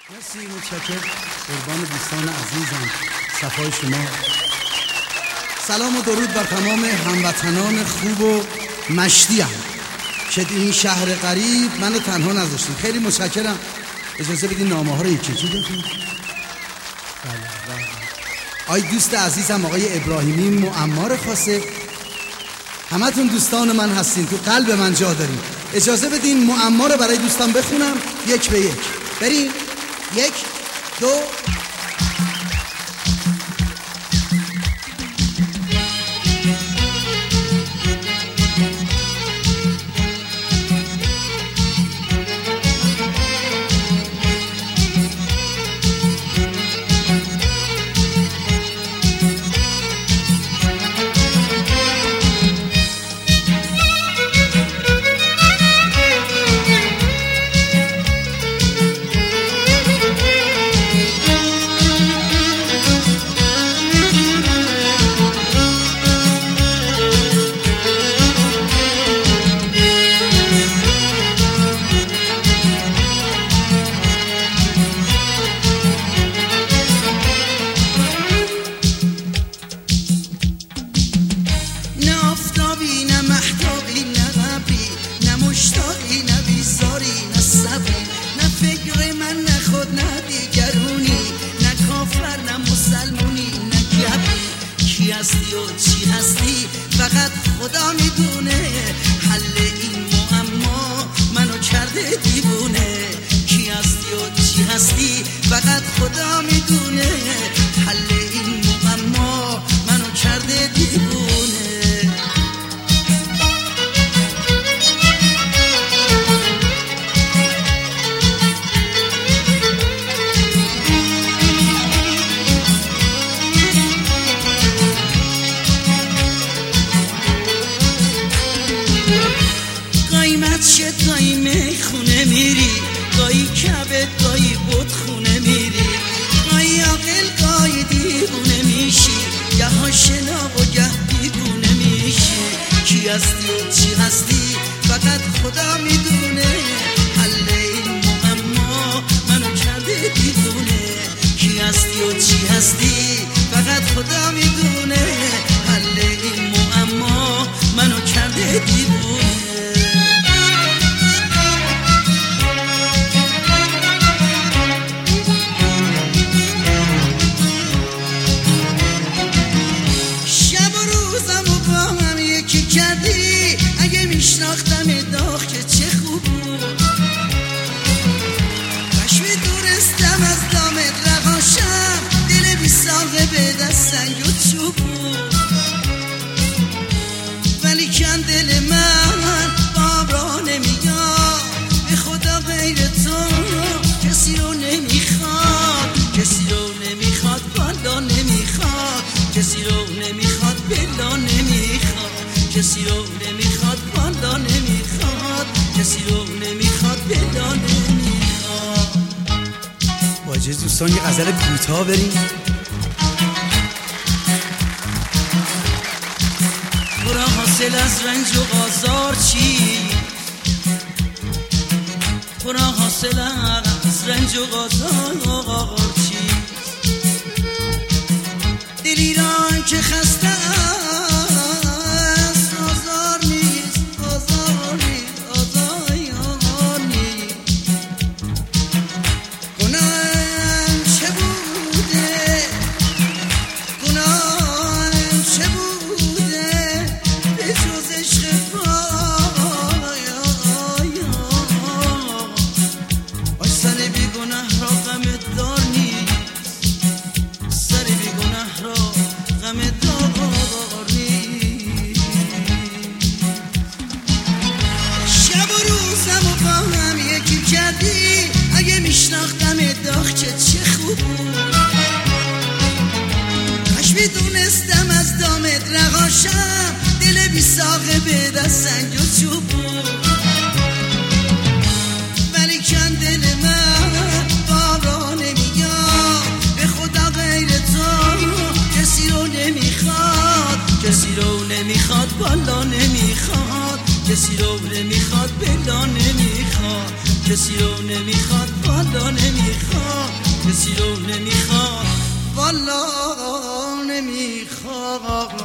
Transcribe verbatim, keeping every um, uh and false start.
مرسی، متشکرم. قربان دوستان عزیزم، صفای شما. سلام و درود بر تمام هموطنان خوب و مشتیم که این شهر غریب منو تنها نذاشتید. خیلی متشکرم. اجازه بدین نامه ها رو یکی یکی بخونم. آی دوست عزیزم آقای ابراهیمی معمار خاصه، همتون دوستان من هستین، تو قلب من جا دارین. اجازه بدین معما رو برای دوستان بخونم یک به یک. بریم. یک دو چی هستی فقط خدا میدونه. حل این معما منو کرده دیوونه. کی هستی و چی هستی فقط خدا میدونه. حل این معما منو کرده دیوونه. چه دایی میخونه میری، گاهی کبه گاهی بود خونه میری، گاهی عاقل گاهی دیوونه میشی، گه ها شنا و گه بیگونه میشی. کی هستی و چی هستی فقط خدا میدونه. حل این معما منو کرده دیوونه. کی هستی و چی هستی فقط خدا میدونه. حل این معما منو کرده دیوونه. اگه میشناختم داغ که چه خوب بود، کاش میدونستم از دامت رهاشم. دل بی صاحبه دست سنگ و چوب بود، ولی کن دل من باب را نمیاد. به خدا غیر تو کسی رو نمیخواد، کسی رو نمیخواد بالا نمیخواد، کسی رو نمیخواد بلا نمیخواد، کسی رو نمیخواد بالا نمیخواد، کسی رو نمیخواد بلا نمیخواد. واجه دوستان یه غزل کوتاه بریم. تو را حاصل از رنج و آزار چی؟ تو را حاصل از رنج و آزار چی؟ دلی را که خسته اگه میشناختم داغ که چه خوب بود، کاش میدونستم از دامت رهاشم. دل بی صاحبه دست سنگ و چوب بود، ولی کن دل من باب را نمیاد. به خدا غیر تو کسی رو نمیخواد، کسی رو نمیخواد بالا نمیخواد، کسی رو نمیخواد بلا نمیخواد، کسی رو نمیخواد بالا نمیخواد. کسی رو نمیخواد والا نمیخواد